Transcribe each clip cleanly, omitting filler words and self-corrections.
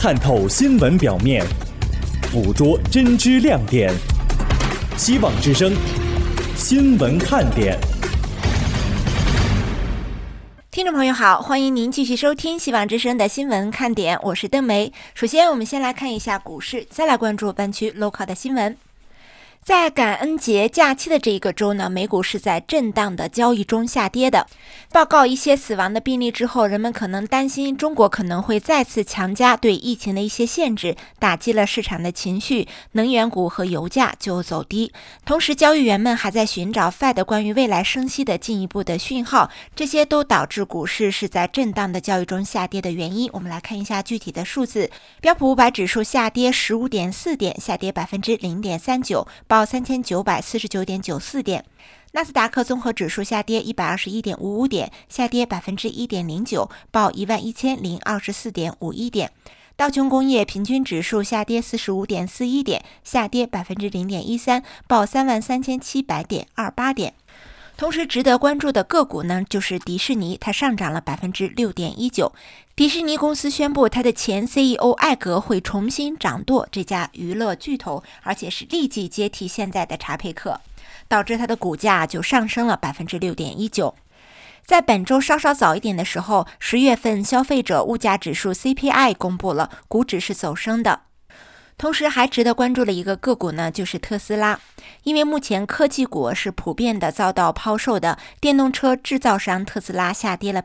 探透新闻表面，捕捉真知亮点。希望之声新闻看点。 听众朋友好，欢迎您继续收听希望之声的新闻看点，我是邓梅。首先我们先来看一下股市，再来关注湾区 local 的新闻。在感恩节假期的这一个周呢，美股是在震荡的交易中下跌的。报告一些死亡的病例之后，人们可能担心中国可能会再次强加对疫情的一些限制，打击了市场的情绪，能源股和油价就走低。同时，交易员们还在寻找 Fed 关于未来升息的进一步的讯号，这些都导致股市是在震荡的交易中下跌的原因。我们来看一下具体的数字。标普500指数下跌 15.4 点，下跌 0.39%，报3949.94点。纳斯达克综合指数下跌 121.55 点，下跌 1.09%， 报11024.51点。道琼工业平均指数下跌 45.41 点，下跌 0.13%， 报33700.28点。同时值得关注的个股呢，就是迪士尼，它上涨了 6.19%。迪士尼公司宣布，它的前 CEO 艾格会重新掌舵这家娱乐巨头，而且是立即接替现在的查佩克，导致它的股价就上升了 6.19%。在本周稍稍早一点的时候，10月份消费者物价指数 CPI 公布了，股指是走升的。同时还值得关注的一个个股呢，就是特斯拉。因为目前科技股是普遍的遭到抛售的，电动车制造商特斯拉下跌了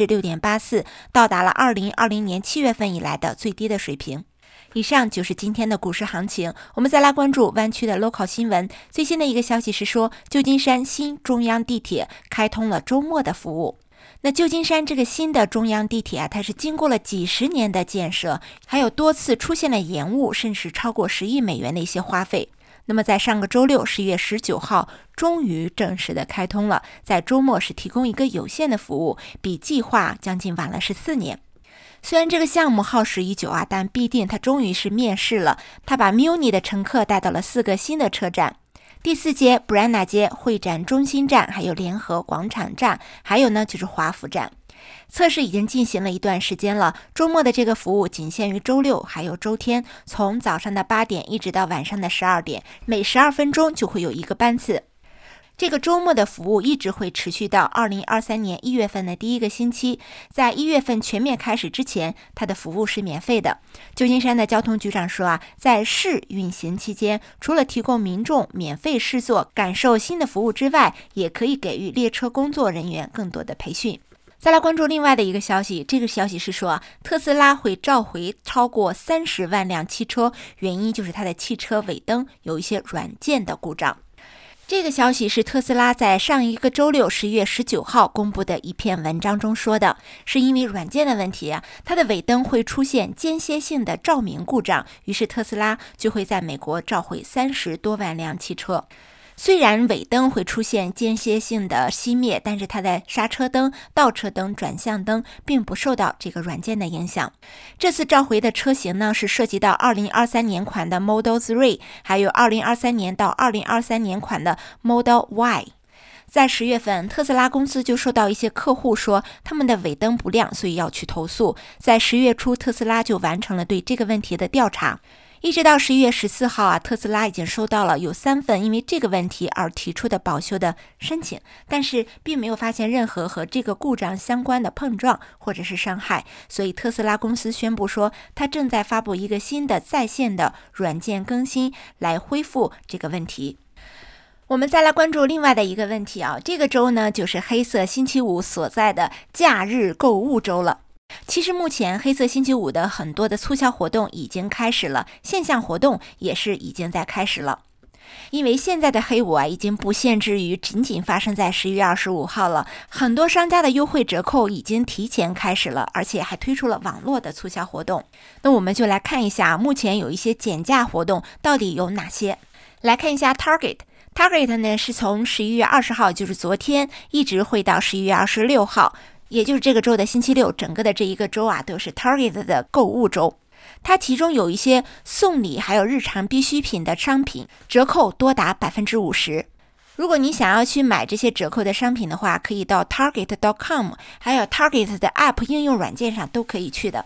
6.84%， 到达了2020年7月份以来的最低的水平。以上就是今天的股市行情。我们再来关注湾区的 local 新闻。最新的一个消息是说，旧金山新中央地铁开通了周末的服务。那旧金山这个新的中央地铁啊，它是经过了几十年的建设，还有多次出现了延误，甚至超过10亿美元的一些花费。那么在上个周六10月19号终于正式的开通了，在周末是提供一个有限的服务，比计划将近晚了14年。虽然这个项目耗时已久啊，但必定它终于是面世了。它把 Muni 的乘客带到了4个新的车站。第4街、布兰纳街、会展中心站，还有联合广场站，还有呢就是华府站。测试已经进行了一段时间了，周末的这个服务仅限于周六还有周天，从早上的8点一直到晚上的12点，每12分钟就会有一个班次。这个周末的服务一直会持续到2023年1月份的第一个星期，在1月份全面开始之前，它的服务是免费的。旧金山的交通局长说啊，在试运行期间，除了提供民众免费试坐、感受新的服务之外，也可以给予列车工作人员更多的培训。再来关注另外的一个消息，这个消息是说特斯拉会召回超过30万辆汽车，原因就是它的汽车尾灯有一些软件的故障。这个消息是特斯拉在上一个周六10月19号公布的一篇文章中说的，是因为软件的问题啊，它的尾灯会出现间歇性的照明故障，于是特斯拉就会在美国召回30多万辆汽车。虽然尾灯会出现间歇性的熄灭，但是它的刹车灯、倒车灯、转向灯并不受到这个软件的影响。这次召回的车型呢，是涉及到2023年款的 Model 3， 还有2023年到2023年款的 Model Y。在10月份，特斯拉公司就收到一些客户说他们的尾灯不亮，所以要去投诉。在10月初，特斯拉就完成了对这个问题的调查。一直到11月14号啊，特斯拉已经收到了有3份因为这个问题而提出的保修的申请，但是并没有发现任何和这个故障相关的碰撞或者是伤害，所以特斯拉公司宣布说，它正在发布一个新的在线的软件更新来恢复这个问题。我们再来关注另外的一个问题啊，这个周呢就是黑色星期五所在的假日购物周了。其实目前黑色星期五的很多的促销活动已经开始了，线下活动也是已经在开始了。因为现在的黑五啊，已经不限制于仅仅发生在11月25号了，很多商家的优惠折扣已经提前开始了，而且还推出了网络的促销活动。那我们就来看一下目前有一些减价活动到底有哪些。来看一下 Target 呢是从11月20号，就是昨天一直会到11月26号，也就是这个周的星期六，整个的这一个周啊都是 Target 的购物周。它其中有一些送礼还有日常必需品的商品折扣多达 50%。 如果你想要去买这些折扣的商品的话，可以到 Target.com 还有 Target 的 App 应用软件上都可以去的。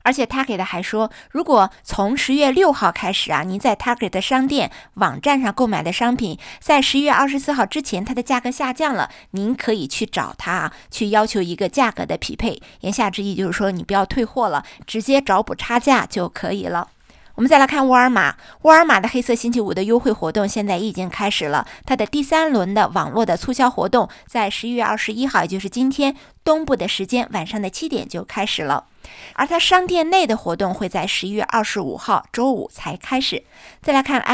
而且 Target 还说，如果从10月6号开始啊，您在 Target 的商店网站上购买的商品，在11月24号之前它的价格下降了，您可以去找它啊，去要求一个价格的匹配。言下之意就是说，你不要退货了，直接找补差价就可以了。我们再来看沃尔玛，沃尔玛的黑色星期五的优惠活动现在已经开始了，它的第3轮的网络的促销活动在11月21号，也就是今天东部的时间晚上的7点就开始了，而它商店内的活动会在11月25号周五才开始。再来看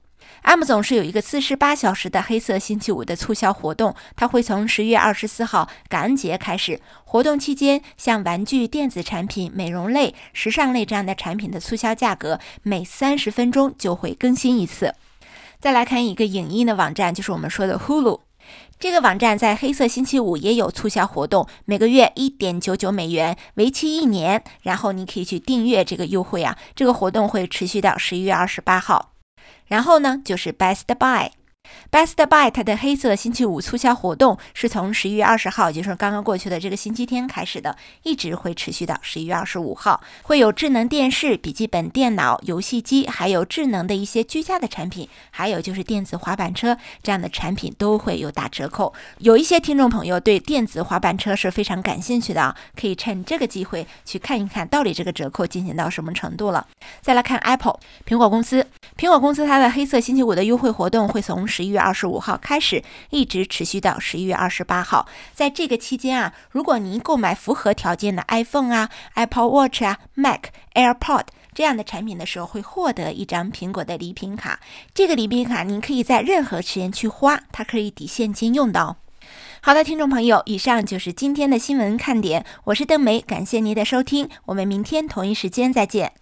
Amazon是有一个48小时的黑色星期五的促销活动，它会从10月24号感恩节开始。活动期间，像玩具、电子产品、美容类、时尚类这样的产品的促销价格，每30分钟就会更新一次。再来看一个影音的网站，就是我们说的 Hulu。这个网站在黑色星期五也有促销活动，每个月1.99美元，为期1年，然后你可以去订阅这个优惠啊。这个活动会持续到11月28号。然后呢，就是 Best Buy。Best Buy 它的黑色星期五促销活动是从11月20号，也就是刚刚过去的这个星期天开始的，一直会持续到11月25号。会有智能电视、笔记本电脑、游戏机，还有智能的一些居家的产品，还有就是电子滑板车这样的产品都会有打折扣。有一些听众朋友对电子滑板车是非常感兴趣的啊，可以趁这个机会去看一看到底这个折扣进行到什么程度了。再来看 Apple 苹果公司它的黑色星期五的优惠活动会从11月25号开始，一直持续到11月28号。在这个期间啊，如果您购买符合条件的 iPhone 啊、Apple Watch 啊、Mac、AirPod 这样的产品的时候，会获得一张苹果的礼品卡。这个礼品卡您可以在任何时间去花，它可以抵现金用的哦。好的，听众朋友，以上就是今天的新闻看点，我是邓梅，感谢您的收听，我们明天同一时间再见。